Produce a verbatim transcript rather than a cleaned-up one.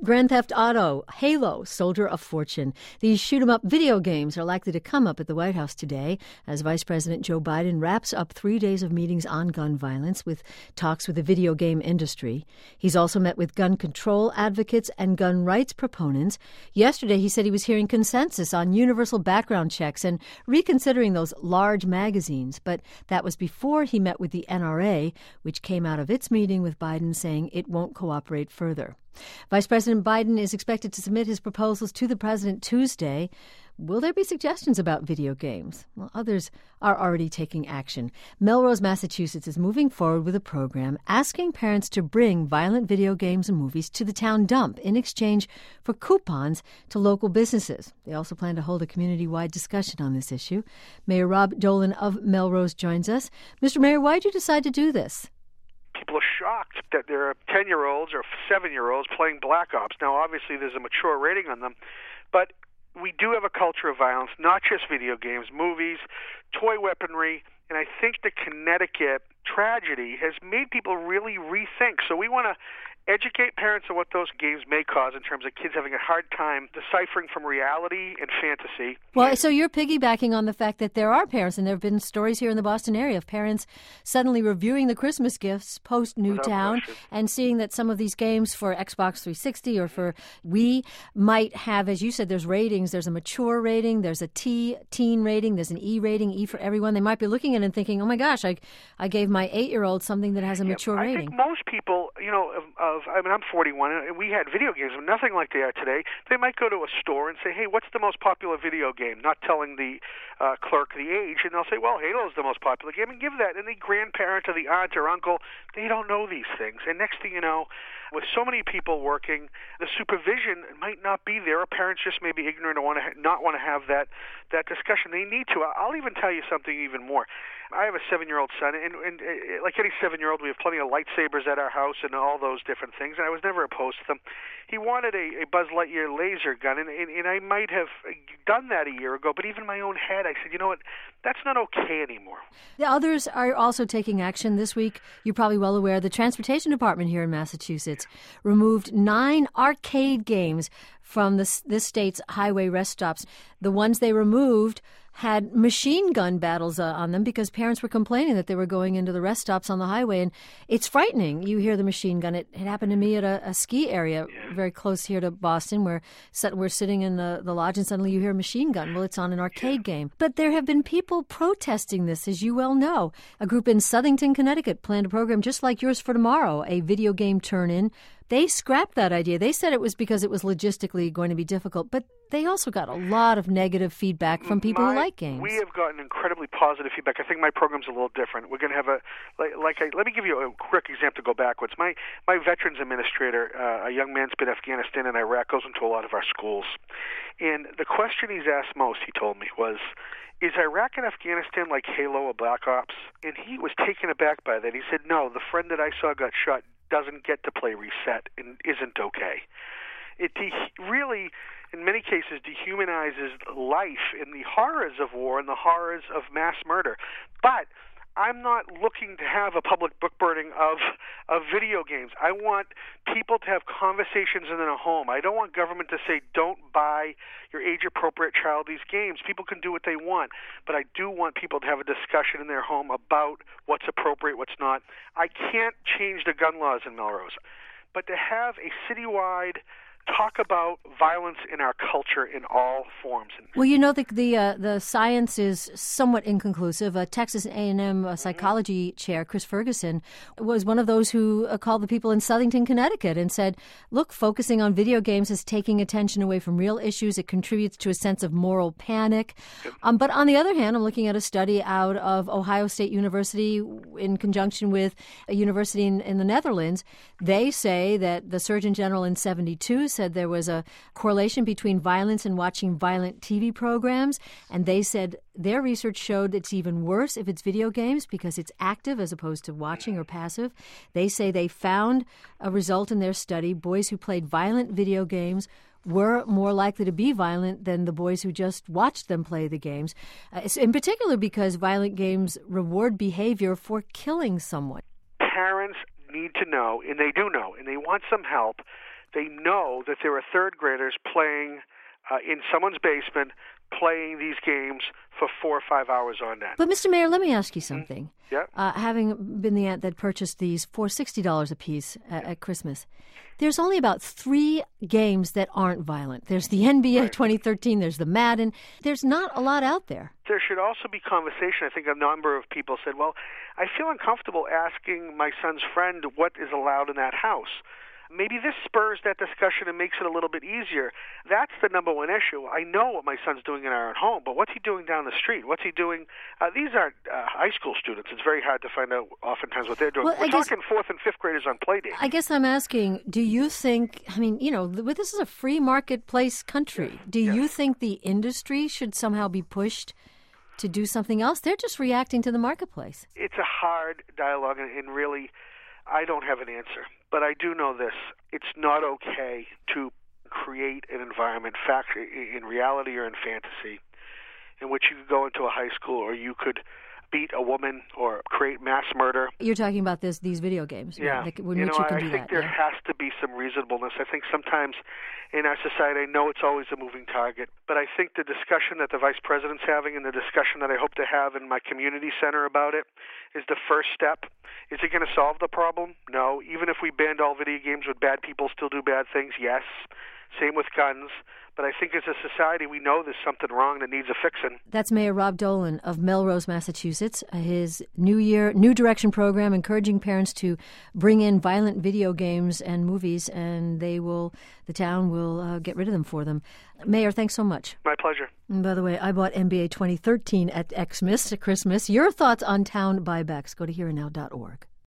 Grand Theft Auto, Halo, Soldier of Fortune. These shoot-'em-up video games are likely to come up at the White House today as Vice President Joe Biden wraps up three days of meetings on gun violence with talks with the video game industry. He's also met with gun control advocates and gun rights proponents. Yesterday, he said he was hearing consensus on universal background checks and reconsidering those large magazines. But that was before he met with the N R A, which came out of its meeting with Biden saying it won't cooperate further. Vice President Biden is expected to submit his proposals to the president Tuesday. Will there be suggestions about video games? Well, others are already taking action. Melrose, Massachusetts is moving forward with a program asking parents to bring violent video games and movies to the town dump in exchange for coupons to local businesses. They also plan to hold a community-wide discussion on this issue. Mayor Rob Dolan of Melrose joins us. Mister Mayor, why did you decide to do this? People are shocked that there are ten-year-olds or seven-year-olds playing Black Ops. Now, obviously, there's a mature rating on them, but we do have a culture of violence, not just video games, movies, toy weaponry, and I think the Connecticut tragedy has made people really rethink. So we want to educate parents on what those games may cause in terms of kids having a hard time deciphering from reality and fantasy. Well, so you're piggybacking on the fact that there are parents, and there have been stories here in the Boston area of parents suddenly reviewing the Christmas gifts post-Newtown and seeing that some of these games for Xbox three sixty or for Wii might have, as you said, there's ratings. There's a mature rating, there's a T, teen rating, there's an E rating, E for everyone. They might be looking at it and thinking, oh my gosh, I, I gave my eight-year-old something that has a mature yeah, I rating. I think most people, you know, of, of I mean, I'm forty-one, and we had video games, nothing like they are today. They might go to a store and say, hey, what's the most popular video game? Not telling the uh, clerk the age, and they'll say, well, Halo's the most popular game, and give that. And the grandparent or the aunt or uncle, they don't know these things. And next thing you know, with so many people working, the supervision might not be there, or parents just may be ignorant or want to ha- not want to have that, that discussion. They need to. I'll even tell you something even more. I have a seven-year-old son, and, and uh, like any seven-year-old, we have plenty of lightsabers at our house and all those different things, and I was never opposed to them. He wanted a, a Buzz Lightyear laser gun, and, and, and I might have done that a year ago, but even in my own head, I said, you know what, that's not okay anymore. The others are also taking action this week. You're probably well aware the Transportation Department here in Massachusetts removed nine arcade games from this, this state's highway rest stops. The ones they removed had machine gun battles uh, on them because parents were complaining that they were going into the rest stops on the highway. And it's frightening. You hear the machine gun. It, it happened to me at a, a ski area yeah. very close here to Boston where we're sitting in the, the lodge and suddenly you hear a machine gun. Well, it's on an arcade yeah. game. But there have been people protesting this, as you well know. A group in Southington, Connecticut planned a program just like yours for tomorrow, a video game turn-in. They scrapped that idea. They said it was because it was logistically going to be difficult, but they also got a lot of negative feedback from people my, who like games. We have gotten incredibly positive feedback. I think my program's a little different. We're going to have a, like, like I, let me give you a quick example to go backwards. My my veterans administrator, uh, a young man's been in Afghanistan and Iraq, goes into a lot of our schools. And the question he's asked most, he told me, was, is Iraq and Afghanistan like Halo or Black Ops? And he was taken aback by that. He said, no, the friend that I saw got shot doesn't get to play Reset and isn't okay. It de- really, in many cases, dehumanizes life in the horrors of war and the horrors of mass murder. But I'm not looking to have a public book burning of of video games. I want people to have conversations in their home. I don't want government to say, don't buy your age-appropriate child these games. People can do what they want, but I do want people to have a discussion in their home about what's appropriate, what's not. I can't change the gun laws in Melrose, but to have a citywide talk about violence in our culture in all forms. Well, you know, the the, uh, the science is somewhat inconclusive. Uh, Texas A and M uh, psychology chair Chris Ferguson was one of those who uh, called the people in Southington, Connecticut, and said, look, focusing on video games is taking attention away from real issues. It contributes to a sense of moral panic. Um, but on the other hand, I'm looking at a study out of Ohio State University in conjunction with a university in, in the Netherlands. They say that the Surgeon General in seventy-two said there was a correlation between violence and watching violent T V programs, and they said their research showed it's even worse if it's video games because it's active as opposed to watching or passive. They say they found a result in their study. Boys who played violent video games were more likely to be violent than the boys who just watched them play the games, uh, in particular because violent games reward behavior for killing someone. Parents need to know, and they do know, and they want some help, they know that there are third graders playing uh, in someone's basement, playing these games for four or five hours on end. But, Mister Mayor, let me ask you something. Mm-hmm. Yeah. Uh, having been the aunt that purchased these for sixty dollars a piece at, at Christmas, there's only about three games that aren't violent. There's the N B A right. twenty thirteen, there's the Madden. There's not a lot out there. There should also be conversation. I think a number of people said, well, I feel uncomfortable asking my son's friend what is allowed in that house. Maybe this spurs that discussion and makes it a little bit easier. That's the number one issue. I know what my son's doing in our own home, but what's he doing down the street? What's he doing? Uh, these aren't uh, high school students. It's very hard to find out oftentimes what they're doing. Well, We're I guess, talking fourth and fifth graders on play dates. I guess I'm asking, do you think, I mean, you know, this is a free marketplace country. Yes. Do yes. you think the industry should somehow be pushed to do something else? They're just reacting to the marketplace. It's a hard dialogue, and, and really, I don't have an answer. But I do know this. It's not okay to create an environment, fact, in reality or in fantasy, in which you could go into a high school or you could beat a woman or create mass murder. You're talking about this these video games. Yeah. Like, in you which know, you can I do think that, there yeah. has to be some reasonableness. I think sometimes in our society, I know it's always a moving target, but I think the discussion that the Vice President's having and the discussion that I hope to have in my community center about it is the first step. Is it going to solve the problem? No. Even if we banned all video games, would bad people still do bad things? Yes. Same with guns. But I think as a society, we know there's something wrong that needs a fixing. That's Mayor Rob Dolan of Melrose, Massachusetts. His New Year, New Direction program encouraging parents to bring in violent video games and movies, and they will, the town will uh, get rid of them for them. Mayor, thanks so much. My pleasure. And by the way, I bought N B A twenty thirteen at Xmas, at Christmas. Your thoughts on town buybacks? Go to here and now dot org.